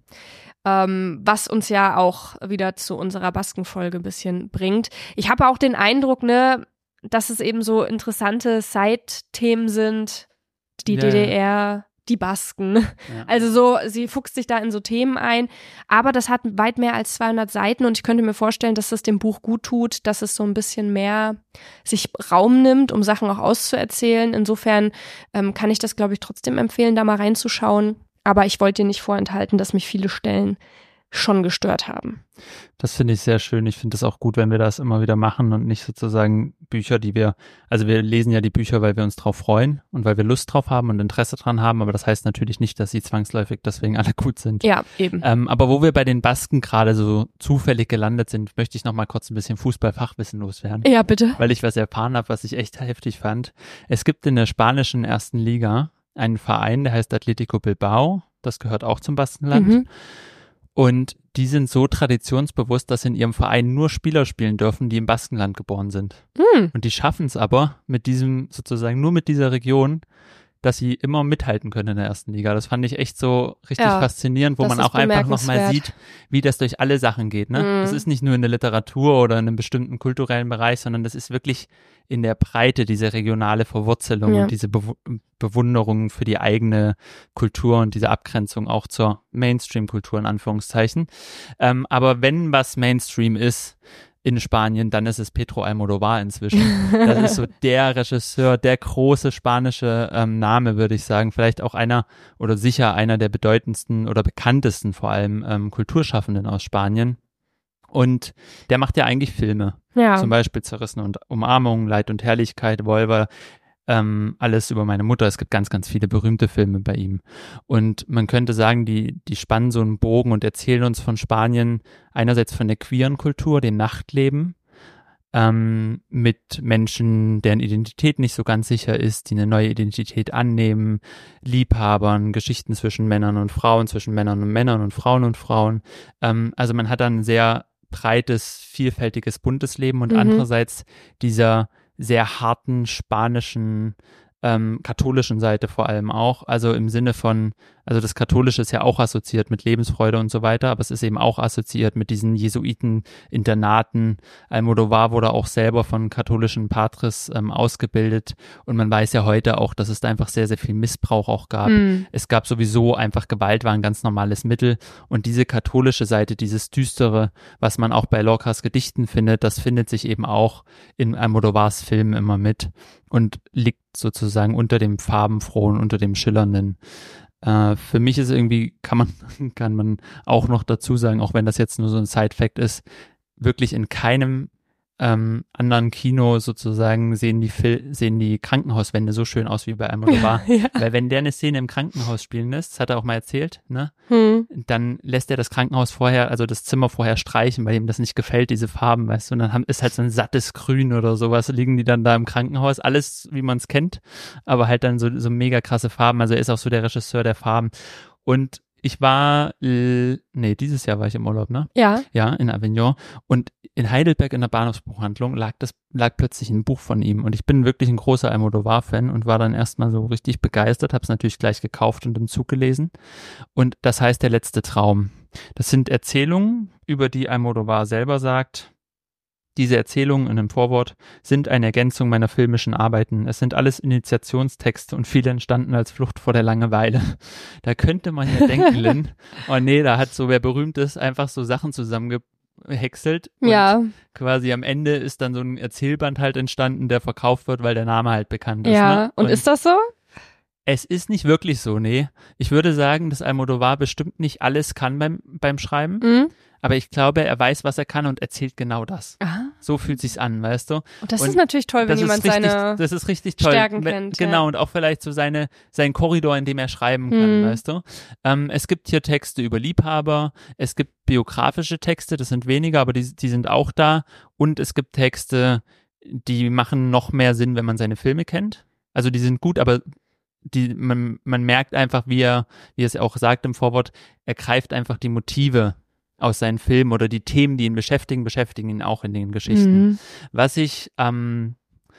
Ähm, was uns ja auch wieder zu unserer Baskenfolge ein bisschen bringt. Ich habe auch den Eindruck, ne, dass es eben so interessante Side-Themen sind, die ja. D D R, die Basken. Ja. Also so, sie fuchst sich da in so Themen ein, aber das hat weit mehr als zweihundert Seiten und ich könnte mir vorstellen, dass es dem Buch gut tut, dass es so ein bisschen mehr sich Raum nimmt, um Sachen auch auszuerzählen. Insofern ähm, kann ich das, glaube ich, trotzdem empfehlen, da mal reinzuschauen. Aber ich wollte dir nicht vorenthalten, dass mich viele Stellen schon gestört haben.
Das finde ich sehr schön. Ich finde es auch gut, wenn wir das immer wieder machen und nicht sozusagen Bücher, die wir, also wir lesen ja die Bücher, weil wir uns drauf freuen und weil wir Lust drauf haben und Interesse dran haben, aber das heißt natürlich nicht, dass sie zwangsläufig deswegen alle gut sind.
Ja, eben.
Ähm, aber wo wir bei den Basken gerade so zufällig gelandet sind, möchte ich noch mal kurz ein bisschen Fußballfachwissen loswerden.
Ja, bitte.
Weil ich was erfahren habe, was ich echt heftig fand. Es gibt in der spanischen ersten Liga einen Verein, der heißt Atletico Bilbao, das gehört auch zum Baskenland. Mhm. Und die sind so traditionsbewusst, dass in ihrem Verein nur Spieler spielen dürfen, die im Baskenland geboren sind. Mhm. Und die schaffen es aber mit diesem, sozusagen nur mit dieser Region, dass sie immer mithalten können in der ersten Liga. Das fand ich echt so richtig ja, faszinierend, wo man auch einfach nochmal sieht, wie das durch alle Sachen geht. Ne? Mhm. Das ist nicht nur in der Literatur oder in einem bestimmten kulturellen Bereich, sondern das ist wirklich in der Breite, diese regionale Verwurzelung ja. und diese Be- Bewunderung für die eigene Kultur und diese Abgrenzung auch zur Mainstream-Kultur in Anführungszeichen. Ähm, aber wenn was Mainstream ist in Spanien, dann ist es Pedro Almodóvar inzwischen. Das ist so der Regisseur, der große spanische ähm, Name, würde ich sagen. Vielleicht auch einer oder sicher einer der bedeutendsten oder bekanntesten vor allem ähm, Kulturschaffenden aus Spanien. Und der macht ja eigentlich Filme. Ja. Zum Beispiel Zerrissen und Umarmung, Leid und Herrlichkeit, Volver. ähm, Alles über meine Mutter. Es gibt ganz, ganz viele berühmte Filme bei ihm. Und man könnte sagen, die, die spannen so einen Bogen und erzählen uns von Spanien einerseits von der queeren Kultur, dem Nachtleben, ähm, mit Menschen, deren Identität nicht so ganz sicher ist, die eine neue Identität annehmen, Liebhabern, Geschichten zwischen Männern und Frauen, zwischen Männern und Männern und Frauen und Frauen. Ähm, also man hat dann ein sehr breites, vielfältiges, buntes Leben und
Mhm.
andererseits dieser sehr harten spanischen, ähm, katholischen Seite vor allem auch, also im Sinne von, also das Katholische ist ja auch assoziiert mit Lebensfreude und so weiter, aber es ist eben auch assoziiert mit diesen Jesuiten-Internaten. Almodovar wurde auch selber von katholischen Patres ähm, ausgebildet und man weiß ja heute auch, dass es da einfach sehr, sehr viel Missbrauch auch gab.
Mhm.
Es gab sowieso einfach Gewalt, war ein ganz normales Mittel und diese katholische Seite, dieses Düstere, was man auch bei Lorcas Gedichten findet, das findet sich eben auch in Almodovars Filmen immer mit und liegt sozusagen unter dem farbenfrohen, unter dem schillernden. Äh, für mich ist irgendwie, kann man, kann man auch noch dazu sagen, auch wenn das jetzt nur so ein Side-Fact ist, wirklich in keinem ähm, anderen Kino sozusagen sehen die Fil- sehen die Krankenhauswände so schön aus wie bei Almodovar.
Ja.
Weil wenn der eine Szene im Krankenhaus spielen lässt, das hat er auch mal erzählt, ne?
Hm.
Dann lässt er das Krankenhaus vorher, also das Zimmer vorher streichen, weil ihm das nicht gefällt, diese Farben, weißt du, und dann haben, ist halt so ein sattes Grün oder sowas, liegen die dann da im Krankenhaus, alles wie man es kennt, aber halt dann so, so mega krasse Farben, also er ist auch so der Regisseur der Farben und ich war, äh, nee, dieses Jahr war ich im Urlaub, ne?
Ja.
Ja, in Avignon. Und in Heidelberg in der Bahnhofsbuchhandlung lag das, lag plötzlich ein Buch von ihm. Und ich bin wirklich ein großer Almodovar-Fan und war dann erstmal so richtig begeistert, hab's natürlich gleich gekauft und im Zug gelesen. Und das heißt Der letzte Traum. Das sind Erzählungen, über die Almodovar selber sagt, diese Erzählungen in einem Vorwort sind eine Ergänzung meiner filmischen Arbeiten. Es sind alles Initiationstexte und viele entstanden als Flucht vor der Langeweile. Da könnte man ja denken, Lynn, oh nee, da hat so wer berühmt ist, einfach so Sachen zusammengehäckselt. Und
Ja.
quasi am Ende ist dann so ein Erzählband halt entstanden, der verkauft wird, weil der Name halt bekannt ist.
Ja.
Ne?
Und, ist das so?
Es ist nicht wirklich so, nee. Ich würde sagen, dass Almodovar bestimmt nicht alles kann beim, beim Schreiben.
Mhm.
Aber ich glaube, er weiß, was er kann und erzählt genau das.
Aha.
So fühlt sich's an, weißt du?
Und das
Und
ist natürlich toll, wenn
das
jemand
ist richtig,
seine
das ist richtig toll.
Stärken
wenn,
kennt,
Genau,
ja.
und auch vielleicht so seine, seinen Korridor, in dem er schreiben kann,
Mhm.
weißt du? Ähm, es gibt hier Texte über Liebhaber, es gibt biografische Texte, das sind weniger, aber die, die sind auch da. Und es gibt Texte, die machen noch mehr Sinn, wenn man seine Filme kennt. Also die sind gut, aber die, man, man merkt einfach, wie er, wie er es auch sagt im Vorwort, er greift einfach die Motive aus seinen Filmen oder die Themen, die ihn beschäftigen, beschäftigen ihn auch in den Geschichten.
Mhm.
Was ich am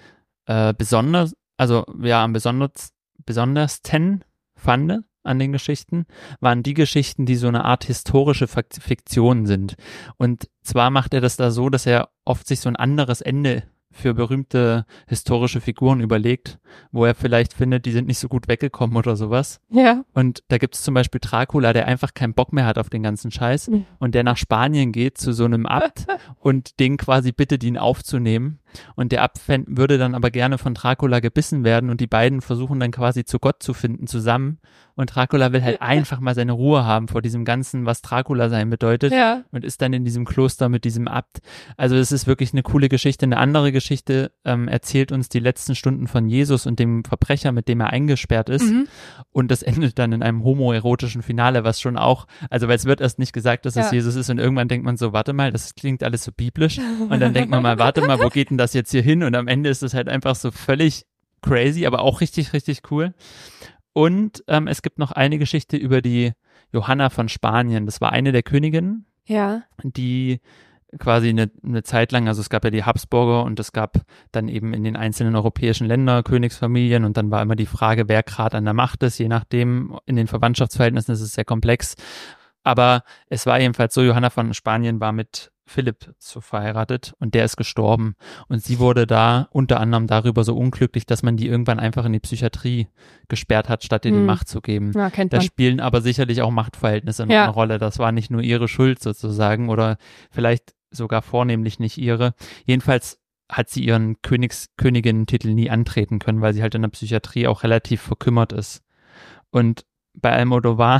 äh, besonders, also ja, am besonders, besondersten fand an den Geschichten, waren die Geschichten, die so eine Art historische Fakt- Fiktion sind. Und zwar macht er das da so, dass er oft sich so ein anderes Ende für berühmte historische Figuren überlegt, wo er vielleicht findet, die sind nicht so gut weggekommen oder sowas.
Ja.
Und da gibt es zum Beispiel Dracula, der einfach keinen Bock mehr hat auf den ganzen Scheiß
Mhm.
und der nach Spanien geht zu so einem Abt und den quasi bittet, ihn aufzunehmen. Und der Abt fänd- würde dann aber gerne von Dracula gebissen werden und die beiden versuchen dann quasi zu Gott zu finden zusammen. Und Dracula will halt einfach mal seine Ruhe haben vor diesem Ganzen, was Dracula sein bedeutet.
Ja.
Und ist dann in diesem Kloster mit diesem Abt. Also es ist wirklich eine coole Geschichte. Eine andere Geschichte ähm, erzählt uns die letzten Stunden von Jesus und dem Verbrecher, mit dem er eingesperrt ist.
Mhm.
Und das endet dann in einem homoerotischen Finale, was schon auch, also weil es wird erst nicht gesagt, dass es
Ja.
Jesus ist und irgendwann denkt man so, warte mal, das klingt alles so biblisch. Und dann denkt man mal, warte mal, wo geht denn das jetzt hier hin? Und am Ende ist es halt einfach so völlig crazy, aber auch richtig, richtig cool. Und ähm, es gibt noch eine Geschichte über die Johanna von Spanien. Das war eine der Königinnen,
Ja.
die quasi eine, eine Zeit lang, also es gab ja die Habsburger und es gab dann eben in den einzelnen europäischen Ländern Königsfamilien und dann war immer die Frage, wer gerade an der Macht ist, je nachdem, in den Verwandtschaftsverhältnissen ist es sehr komplex. Aber es war jedenfalls so, Johanna von Spanien war mit Philipp so verheiratet und der ist gestorben und sie wurde da unter anderem darüber so unglücklich, dass man die irgendwann einfach in die Psychiatrie gesperrt hat, statt ihr die
Hm.
Macht zu geben.
Ja, kennt
Da
man.
spielen aber sicherlich auch Machtverhältnisse
Ja.
eine Rolle. Das war nicht nur ihre Schuld sozusagen oder vielleicht sogar vornehmlich nicht ihre. Jedenfalls hat sie ihren Königs Königinnen-Titel nie antreten können, weil sie halt in der Psychiatrie auch relativ verkümmert ist. Und bei Almodovar,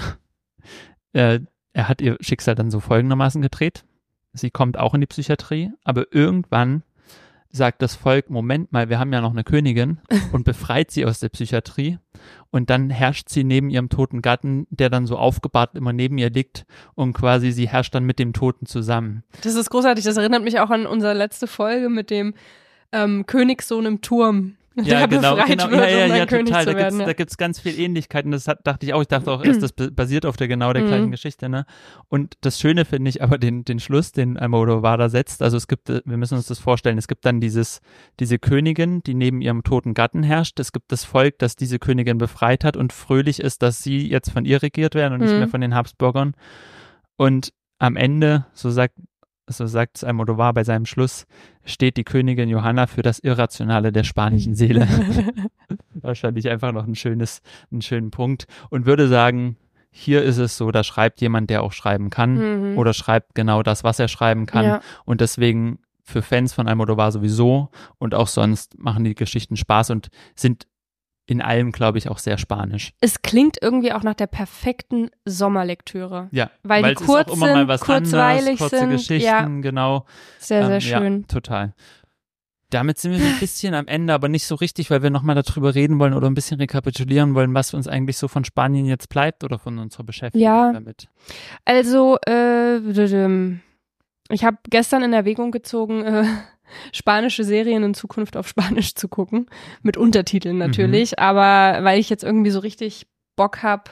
äh, er hat ihr Schicksal dann so folgendermaßen gedreht. Sie kommt auch in die Psychiatrie, aber irgendwann sagt das Volk, Moment mal, wir haben ja noch eine Königin und befreit sie aus der Psychiatrie und dann herrscht sie neben ihrem toten Gatten, der dann so aufgebahrt immer neben ihr liegt und quasi sie herrscht dann mit dem Toten zusammen.
Das ist großartig, das erinnert mich auch an unsere letzte Folge mit dem ähm, Königssohn im Turm.
Ja,
der
genau,
befreit
genau.
wird,
Ja, ja,
um dann
ja,
König
total.
zu
Da
werden,
gibt's,
ja.
da gibt's ganz viel Ähnlichkeiten. Das hat, dachte ich auch. Ich dachte auch erst, das basiert auf der genau der gleichen
Mhm.
Geschichte, ne? Und das Schöne finde ich aber den, den Schluss, den Almodovar da setzt. Also es gibt, wir müssen uns das vorstellen, es gibt dann dieses, diese Königin, die neben ihrem toten Gatten herrscht. Es gibt das Volk, das diese Königin befreit hat und fröhlich ist, dass sie jetzt von ihr regiert werden und nicht
Mhm.
mehr von den Habsburgern. Und am Ende, so sagt so sagt Almodovar bei seinem Schluss, steht die Königin Johanna für das Irrationale der spanischen Seele. Wahrscheinlich einfach noch ein schönes, einen schönen Punkt und würde sagen, hier ist es so, da schreibt jemand, der auch schreiben kann
Mhm.
oder schreibt genau das, was er schreiben kann
Ja.
und deswegen für Fans von Almodovar sowieso und auch sonst machen die Geschichten Spaß und sind in allem, glaube ich, auch sehr spanisch.
Es klingt irgendwie auch nach der perfekten Sommerlektüre.
Ja,
Weil die
es ist
kurz
auch immer mal
sind,
was
kurzweilig
anderes, kurze
sind,
Geschichten,
ja.
genau.
Sehr, sehr
Ähm,
schön.
Ja, total. Damit sind wir so ein bisschen am Ende, aber nicht so richtig, weil wir nochmal darüber reden wollen oder ein bisschen rekapitulieren wollen, was uns eigentlich so von Spanien jetzt bleibt oder von unserer Beschäftigung
Ja.
damit.
Also, äh, ich habe gestern in Erwägung gezogen, äh, spanische Serien in Zukunft auf Spanisch zu gucken, mit Untertiteln natürlich,
Mhm.
aber weil ich jetzt irgendwie so richtig Bock habe,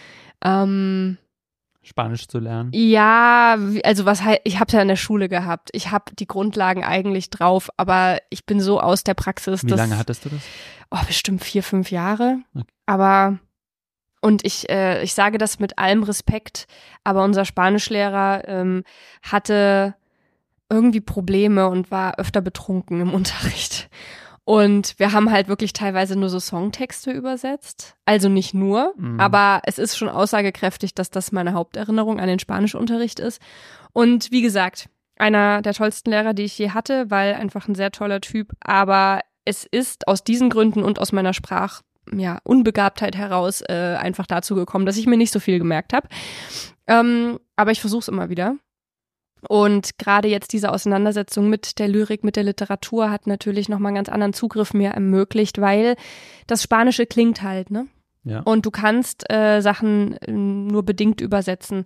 ähm,
Spanisch zu lernen.
ja, wie- also was halt, ich habe es ja in der Schule gehabt, ich habe die Grundlagen eigentlich drauf, aber ich bin so aus der Praxis,
Wie
dass,
lange hattest du das?
oh, bestimmt vier, fünf Jahre,
Okay.
aber und ich, äh, ich sage das mit allem Respekt, aber unser Spanischlehrer ähm, hatte irgendwie Probleme und war öfter betrunken im Unterricht. Und wir haben halt wirklich teilweise nur so Songtexte übersetzt. Also nicht nur,
Mhm.
aber es ist schon aussagekräftig, dass das meine Haupterinnerung an den Spanischunterricht ist. Und wie gesagt, einer der tollsten Lehrer, die ich je hatte, weil einfach ein sehr toller Typ. Aber es ist aus diesen Gründen und aus meiner Sprach, ja, Unbegabtheit heraus äh, einfach dazu gekommen, dass ich mir nicht so viel gemerkt habe. Ähm, aber ich versuche es immer wieder. Und gerade jetzt diese Auseinandersetzung mit der Lyrik, mit der Literatur hat natürlich nochmal einen ganz anderen Zugriff mir ermöglicht, weil das Spanische klingt halt, ne?
Ja.
Und du kannst äh, Sachen äh, nur bedingt übersetzen.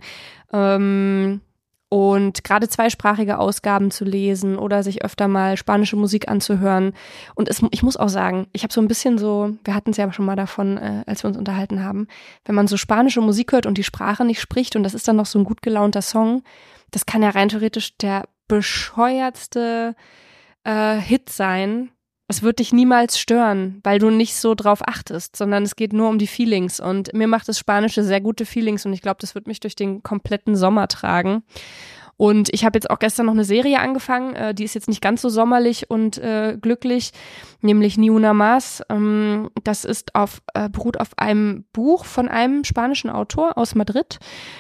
Ähm, und gerade zweisprachige Ausgaben zu lesen oder sich öfter mal spanische Musik anzuhören. Und es, ich muss auch sagen, ich habe so ein bisschen so, wir hatten es ja schon mal davon, äh, als wir uns unterhalten haben, wenn man so spanische Musik hört und die Sprache nicht spricht und das ist dann noch so ein gut gelaunter Song, das kann ja rein theoretisch der bescheuertste äh, Hit sein. Es wird dich niemals stören, weil du nicht so drauf achtest, sondern es geht nur um die Feelings. Und mir macht das Spanische sehr gute Feelings und ich glaube, das wird mich durch den kompletten Sommer tragen. Und ich habe jetzt auch gestern noch eine Serie angefangen, äh, die ist jetzt nicht ganz so sommerlich und äh, glücklich, nämlich Ni Una Más. Ähm, das ist auf, äh, beruht auf einem Buch von einem spanischen Autor aus Madrid.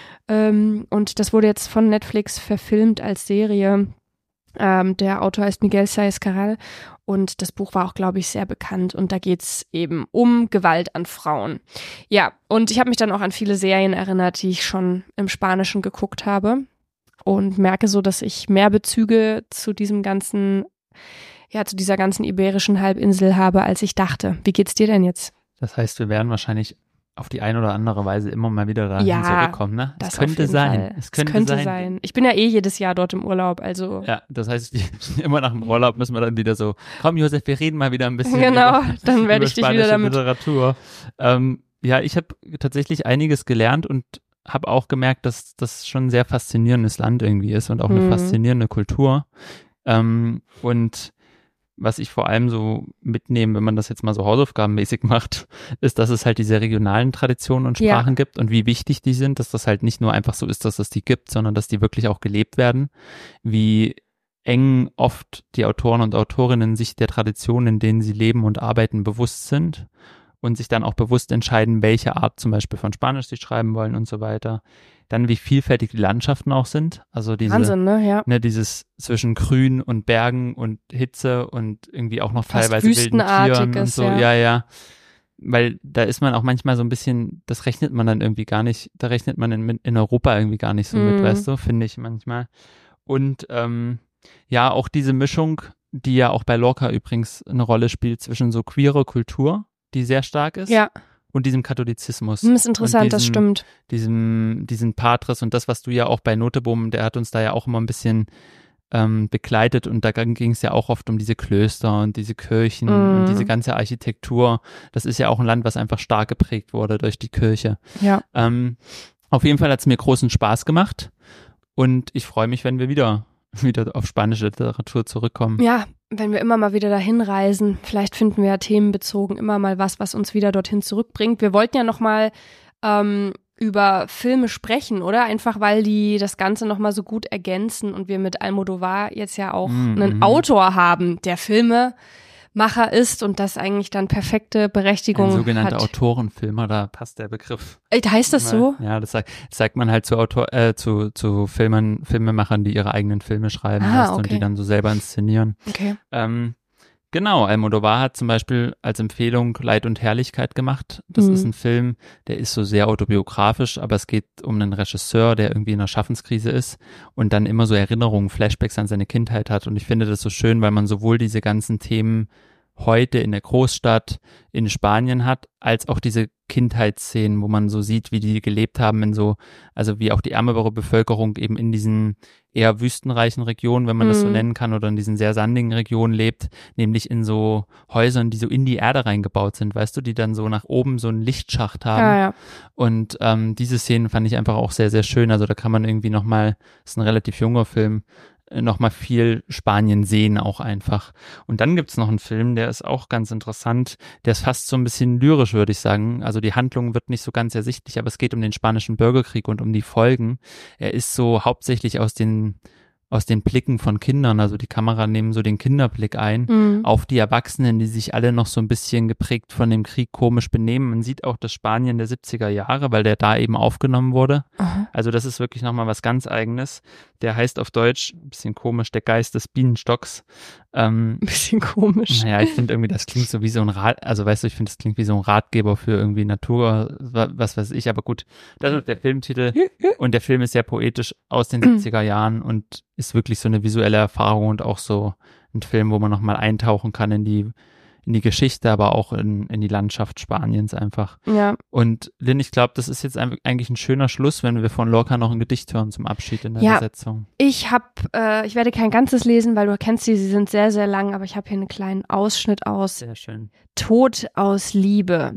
Ähm, und das wurde jetzt von Netflix verfilmt als Serie. Ähm, der Autor heißt Miguel Sáenz Carral und das Buch war auch, glaube ich, sehr bekannt. Und da geht's eben um Gewalt an Frauen. Ja, und ich habe mich dann auch an viele Serien erinnert, die ich schon im Spanischen geguckt habe und merke so, dass ich mehr Bezüge zu diesem ganzen, ja, zu dieser ganzen iberischen Halbinsel habe, als ich dachte. Wie geht's dir denn jetzt?
Das heißt, wir werden wahrscheinlich auf die eine oder andere Weise immer mal wieder dahin
Ja,
zurückkommen, ne?
Das
Es könnte
auf jeden
sein.
Fall.
Es könnte,
könnte
sein.
sein. Ich bin ja eh jedes Jahr dort im Urlaub, also.
Ja, das heißt, die, immer nach dem Urlaub müssen wir dann wieder so, komm Josef, wir reden mal wieder ein bisschen
Genau,
über,
dann werde
über
ich dich wieder
spanische
damit.
Literatur. Ähm, ja, ich habe tatsächlich einiges gelernt und habe auch gemerkt, dass das schon ein sehr faszinierendes Land irgendwie ist und auch eine
Mhm.
faszinierende Kultur. Ähm, und was ich vor allem so mitnehme, wenn man das jetzt mal so hausaufgabenmäßig macht, ist, dass es halt diese regionalen Traditionen und Sprachen
Ja.
gibt und wie wichtig die sind, dass das halt nicht nur einfach so ist, dass es die gibt, sondern dass die wirklich auch gelebt werden, wie eng oft die Autoren und Autorinnen sich der Tradition, in denen sie leben und arbeiten, bewusst sind und sich dann auch bewusst entscheiden, welche Art zum Beispiel von Spanisch sie schreiben wollen und so weiter. Dann wie vielfältig die Landschaften auch sind, also diese
Wahnsinn, ne? Ja.
Ne, dieses zwischen Grün und Bergen und Hitze und irgendwie auch noch
Fast
teilweise wilden Tieren und
Wüstenartiges,
so,
ja.
ja, ja. Weil da ist man auch manchmal so ein bisschen, das rechnet man dann irgendwie gar nicht, da rechnet man in, in Europa irgendwie gar nicht so
Mhm.
mit, weißt du, finde ich manchmal. Und ähm, ja, auch diese Mischung, die ja auch bei Lorca übrigens eine Rolle spielt zwischen so queerer Kultur, die sehr stark ist,
Ja,
und diesem Katholizismus.
das ist interessant,
und
das
diesem,
stimmt.
Diesem, diesen Patres und das, was du ja auch bei Nottebohm, der hat uns da ja auch immer ein bisschen ähm, begleitet und da ging es ja auch oft um diese Klöster und diese Kirchen
Mhm.
und diese ganze Architektur. Das ist ja auch ein Land, was einfach stark geprägt wurde durch die Kirche.
Ja.
Ähm, auf jeden Fall hat es mir großen Spaß gemacht und ich freue mich, wenn wir wieder, wieder auf spanische Literatur zurückkommen.
Ja, wenn wir immer mal wieder dahin reisen, vielleicht finden wir ja themenbezogen immer mal was, was uns wieder dorthin zurückbringt. Wir wollten ja noch mal ähm, über Filme sprechen, oder? Einfach, weil die das Ganze noch mal so gut ergänzen und wir mit Almodovar jetzt ja auch
Mhm.
einen Autor haben, der Filmemacher ist und das eigentlich dann perfekte Berechtigung
Ein sogenannter
hat.
Autorenfilmer, da passt der Begriff.
Äh, Heißt das so?
Ja, das sagt, das sagt man halt zu Autor, äh, zu, zu Filmern, Filmemachern, die ihre eigenen Filme schreiben
Ah,
lässt und
okay.
die dann so selber inszenieren.
Okay.
Ähm, genau, Almodovar hat zum Beispiel als Empfehlung Leid und Herrlichkeit gemacht. Das
Mhm.
ist ein Film, der ist so sehr autobiografisch, aber es geht um einen Regisseur, der irgendwie in einer Schaffenskrise ist und dann immer so Erinnerungen, Flashbacks an seine Kindheit hat. Und ich finde das so schön, weil man sowohl diese ganzen Themen heute in der Großstadt in Spanien hat, als auch diese Kindheitsszenen, wo man so sieht, wie die gelebt haben in so, also wie auch die ärmere Bevölkerung eben in diesen eher wüstenreichen Regionen, wenn man das so
Mhm.
nennen kann, oder in diesen sehr sandigen Regionen lebt, nämlich in so Häusern, die so in die Erde reingebaut sind, weißt du, die dann so nach oben so einen Lichtschacht haben.
Ja, ja.
Und ähm, diese Szenen fand ich einfach auch sehr, sehr schön. Also da kann man irgendwie nochmal, das ist ein relativ junger Film, nochmal viel Spanien sehen auch einfach. Und dann gibt's noch einen Film, der ist auch ganz interessant, der ist fast so ein bisschen lyrisch, würde ich sagen. Also die Handlung wird nicht so ganz ersichtlich, aber es geht um den spanischen Bürgerkrieg und um die Folgen. Er ist so hauptsächlich aus den aus den Blicken von Kindern, also die Kamera nehmen so den Kinderblick ein,
Mhm.
auf die Erwachsenen, die sich alle noch so ein bisschen geprägt von dem Krieg komisch benehmen. Man sieht auch das Spanien der siebziger Jahre, weil der da eben aufgenommen wurde.
Aha.
Also das ist wirklich nochmal was ganz Eigenes. Der heißt auf Deutsch, ein bisschen komisch, der Geist des Bienenstocks. Ähm,
Ein bisschen komisch.
naja, ich finde irgendwie, das klingt so wie so ein Rat, also weißt du, ich finde, das klingt wie so ein Ratgeber für irgendwie Natur, wa- was weiß ich, aber gut, das ist der Filmtitel und der Film ist sehr poetisch aus den siebziger Jahren und ist wirklich so eine visuelle Erfahrung und auch so ein Film, wo man nochmal eintauchen kann in die in die Geschichte, aber auch in, in die Landschaft Spaniens einfach.
Ja.
Und Lynn, ich glaube, das ist jetzt ein, eigentlich ein schöner Schluss, wenn wir von Lorca noch ein Gedicht hören zum Abschied in der
Ja.
Übersetzung.
Ich habe, äh, ich werde kein ganzes lesen, weil du kennst sie, sie sind sehr, sehr lang, aber ich habe hier einen kleinen Ausschnitt aus
Sehr schön.
Tod aus Liebe.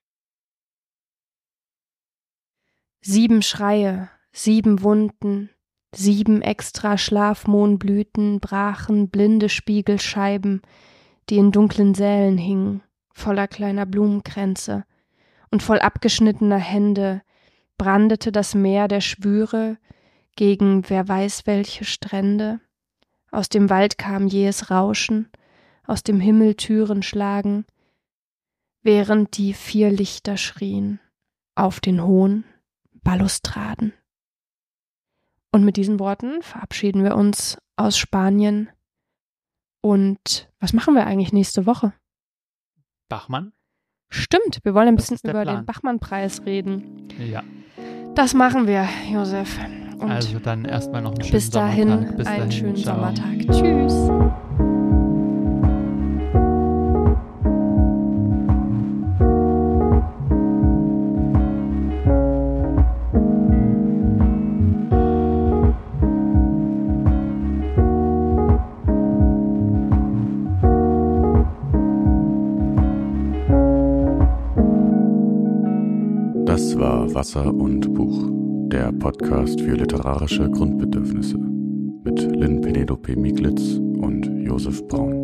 Sieben Schreie, sieben Wunden, sieben extra Schlafmohnblüten brachen blinde Spiegelscheiben, die in dunklen Sälen hingen, voller kleiner Blumenkränze, und voll abgeschnittener Hände brandete das Meer der Schwüre gegen wer weiß welche Strände. Aus dem Wald kam jähes Rauschen, aus dem Himmel Türen schlagen, während die vier Lichter schrien auf den hohen Balustraden. Und mit diesen Worten verabschieden wir uns aus Spanien. Und was machen wir eigentlich nächste Woche?
Bachmann?
Stimmt, wir wollen ein
Das
bisschen
ist der
über
Plan.
den Bachmann-Preis reden.
Ja.
Das machen wir, Josef. Und
Also dann erstmal noch einen schönen
bis dahin
Sommertag. Bis
einen
dahin.
schönen
Ciao.
Sommertag. Tschüss.
Das war Wasser und Buch, der Podcast für literarische Grundbedürfnisse mit Lynn Penelope Mieglitz und Josef Braun.